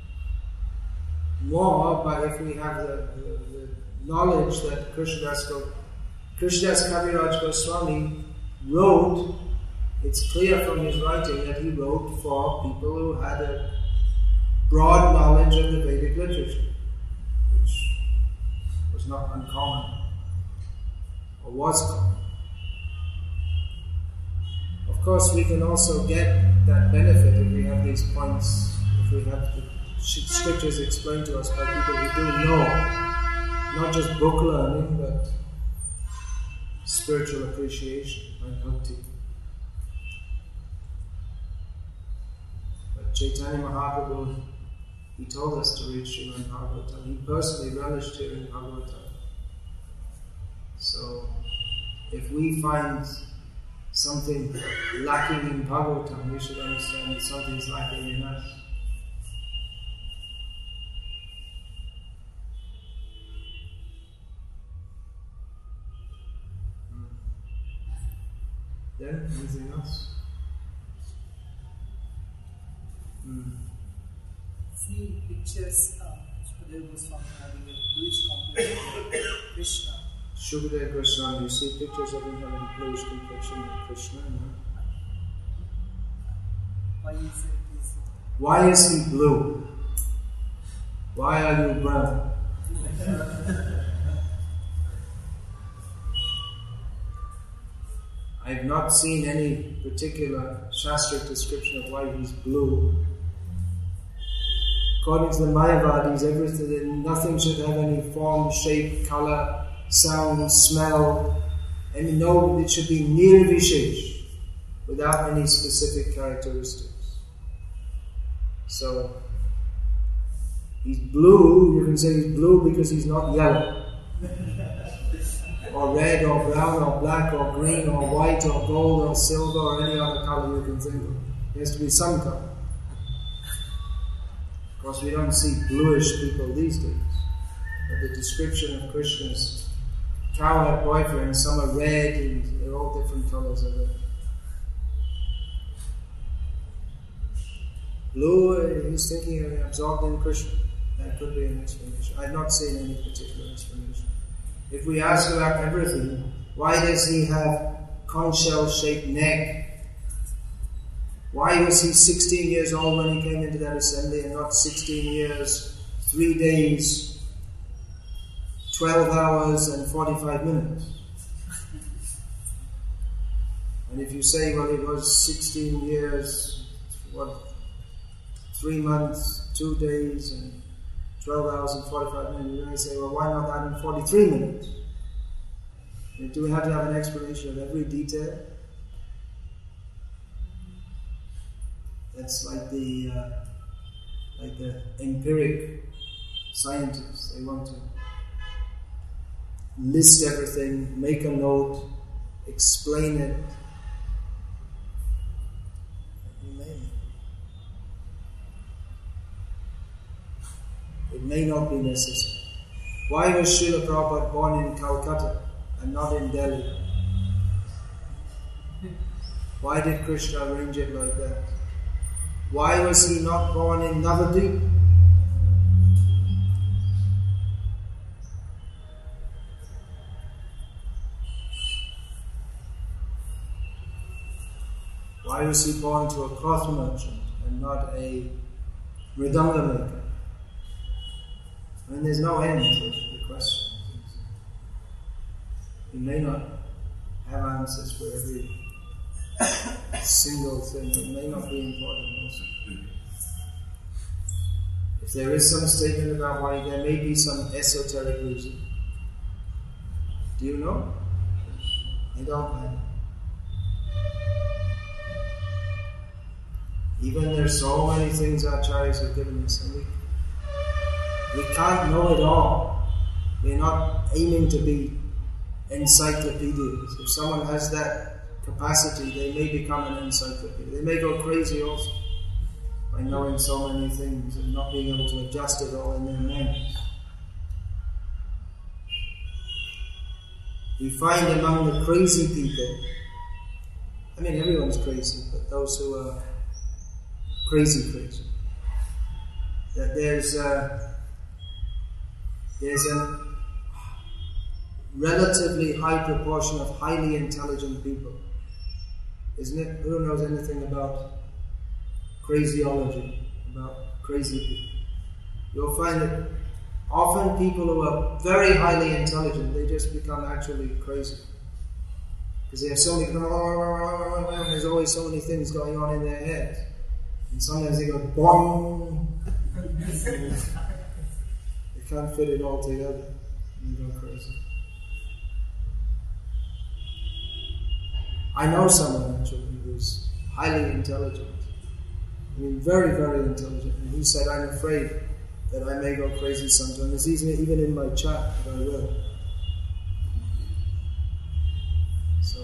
more, but if we have the knowledge that Krishnadas Kaviraj Goswami wrote, it's clear from his writing that he wrote for people who had a broad knowledge of the Vedic literature, which was not uncommon, or was common. Of course, we can also get that benefit if we have these points, if we have the scriptures explained to us by people who do know, not just book learning, but spiritual appreciation and bhakti. But Chaitanya Mahaprabhu, he told us to read Srimad Bhagavatam. He personally relished hearing Bhagavatam. So, if we find something lacking in Bhagavatam, we should understand that something is lacking in us. Then, anything else? See pictures Shukadeva Goswami having a bluish complexion with Krishna. Shukadeva Goswami, you see pictures of him having a bluish complexion with Krishna, no? Why is he blue? Why are you brown? I have not seen any particular Shastric description of why he's blue. According to the Mayavadis, everything, nothing should have any form, shape, color, sound, smell, and it should be nirvishesh, without any specific characteristics. So, he's blue, you can say he's blue because he's not yellow, or red, or brown, or black, or green, or white, or gold, or silver, or any other color you can think of. There has to be some color. Of course, we don't see bluish people these days. But the description of Krishna's cowherd boyfriend, some are red, and they're all different colors of it. Blue, he's thinking of absorbed in Krishna. That could be an explanation. I've not seen any particular explanation. If we ask about everything, why does he have conch shell-shaped neck? Why was he 16 years old when he came into that assembly and not 16 years, 3 days, 12 hours and 45 minutes? And if you say, well, it was 16 years, 3 months, 2 days and 12 hours and 45 minutes, you may say, well, why not that in 43 minutes? And do we have to have an explanation of every detail? That's like the empiric scientists. They want to list everything, make a note, explain it. It may not be necessary. Why was Srila Prabhupada born in Calcutta and not in Delhi? Why did Krishna arrange it like that? Why was he not born in Navadvip? Why was he born to a cloth merchant and not a mridanga maker? I mean, there's no end to the question. We may not have answers for every single thing. It may not be important also. If there is some statement about why, there may be some esoteric reason. Do you know? I don't know. Even there's so many things Acharyas have given us, and we can't know it all. We're not aiming to be encyclopedias. If someone has that capacity, they may become an encyclopedia. They may go crazy also by knowing so many things and not being able to adjust it all in their minds. We find among the crazy people, I mean everyone's crazy, but those who are crazy, that there's a relatively high proportion of highly intelligent people. Isn't it? Who knows anything about craziology, about crazy people? You'll find that often people who are very highly intelligent, they just become actually crazy. Because they have so many, there's always so many things going on in their heads. And sometimes they go boing. They can't fit it all together. And they go crazy. I know someone actually who's highly intelligent. I mean, very, very intelligent. And he said, I'm afraid that I may go crazy sometimes. It's even in my chat that I will. So,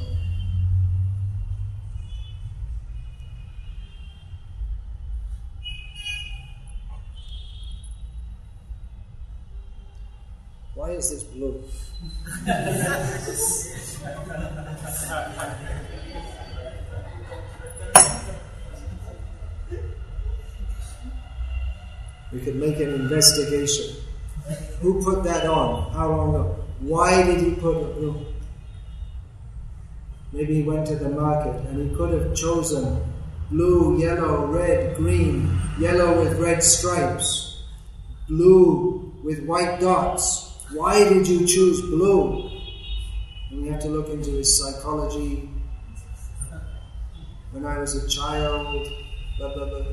why is this blue? We could make an investigation. Who put that on? How long ago? Why did he put it blue? Maybe he went to the market and he could have chosen blue, yellow, red, green, yellow with red stripes, blue with white dots. Why did you choose blue? And we have to look into his psychology. When I was a child, blah, blah, blah.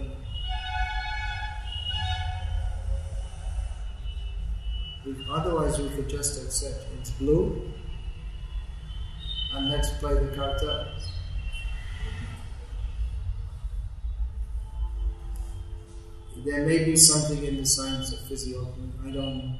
Otherwise we could just accept it's blue and let's play the cartels. There may be something in the science of physiology, I don't know.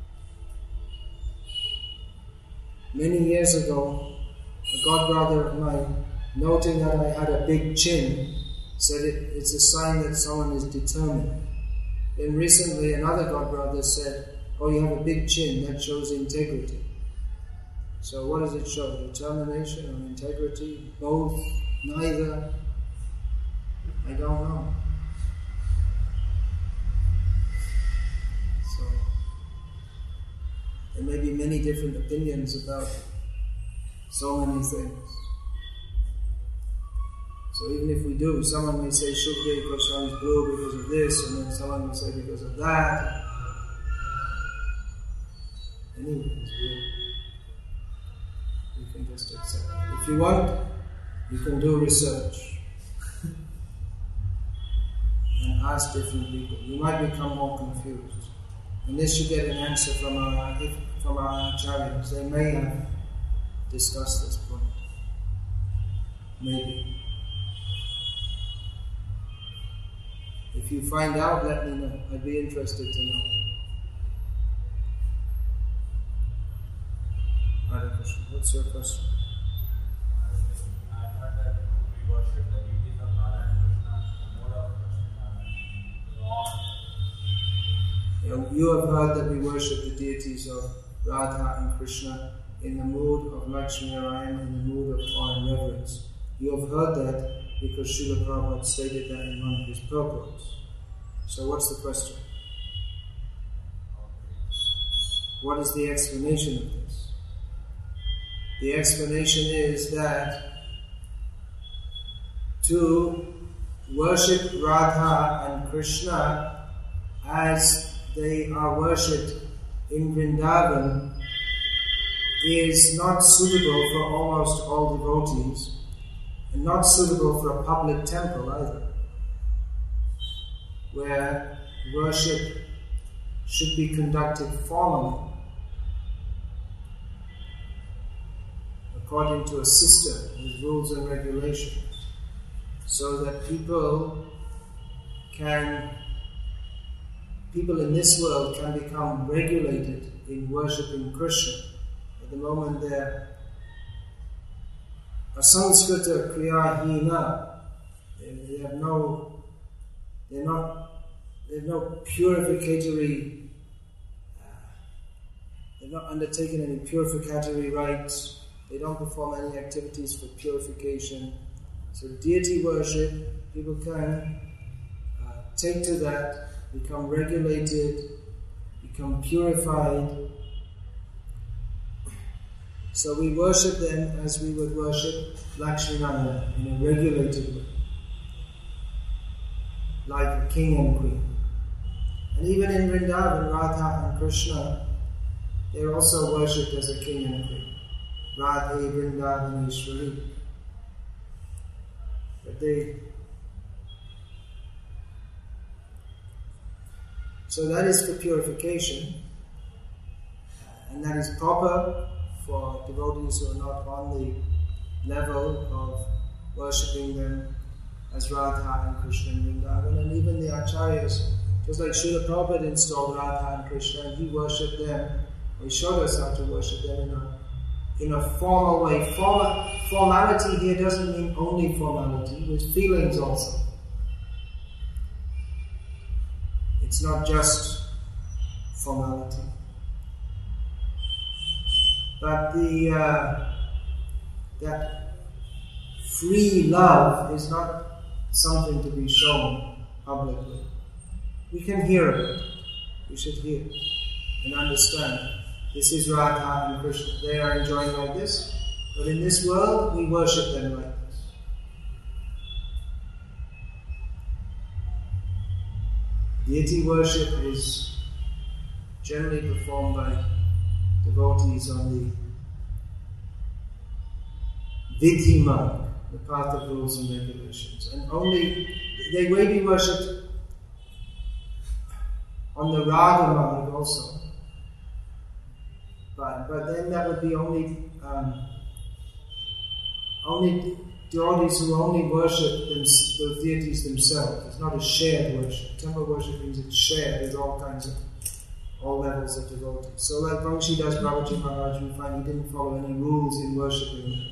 Many years ago, a godbrother of mine, noting that I had a big chin, said it's a sign that someone is determined. Then recently another godbrother said, oh, you have a big chin, that shows integrity. So what does it show? Determination or integrity? Both? Neither? I don't know. So there may be many different opinions about so many things. So even if we do, someone may say Shukdev Goswami is blue because of this, and then someone will say because of that. Anyways, you can just accept it. If you want, you can do research and ask different people. You might become more confused. Unless you get an answer from our acharyas, they may have discussed this point. Maybe. If you find out, let me know. I'd be interested to know. Hare Krishna. What's your question? I heard that we worship the deities of Radha and Krishna, mode of Krishna, You have heard that we worship the deities of Radha and Krishna in the mood of Lakshmi Narayan, in the mood of awe and reverence. You have heard that because Srila Prabhupada stated that in one of his purports. So what's the question? What is the explanation of this? The explanation is that to worship Radha and Krishna as they are worshipped in Vrindavan is not suitable for almost all devotees and not suitable for a public temple either, where worship should be conducted formally according to a system with rules and regulations, so that people in this world can become regulated in worshipping Krishna. At the moment Asanskrita kriya hina. They have no purificatory, they've not undertaken any purificatory rites, they don't perform any activities for purification. So deity worship, people can take to that, become regulated, become purified. So we worship them as we would worship Lakshminarayana in a regulated way, like a king and queen. And even in Vrindavan, Radha and Krishna, they're also worshipped as a king and queen. Radhe Vrindavaneshwari. But so that is for purification, and that is proper for devotees who are not on the level of worshipping them as Radha and Krishna in Vrindavan. And even the acharyas, just like Srila Prabhupada installed Radha and Krishna, and he worshipped them, he showed us how to worship them in a formal way. Formality here doesn't mean only formality, with feelings also. It's not just formality. But that free love is not something to be shown publicly. We can hear of it. We should hear and understand. This is Radha and Krishna. They are enjoying like this. But in this world, we worship them like this. Deity worship is generally performed by devotees on the Vidhi marg, the path of rules and regulations. And only, they may be worshipped on the Raga marg also. But then that would be only devotees who only worship those deities themselves. It's not a shared worship. Temple worship means it's shared with all levels of devotees. So like Vamshidas Babaji Maharaj, we find he didn't follow any rules in worshipping them.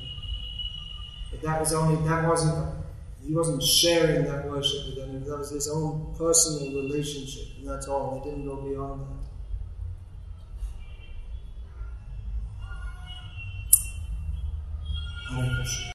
But he wasn't sharing that worship with them. That was his own personal relationship, and that's all. He didn't go beyond that. Hare Krishna.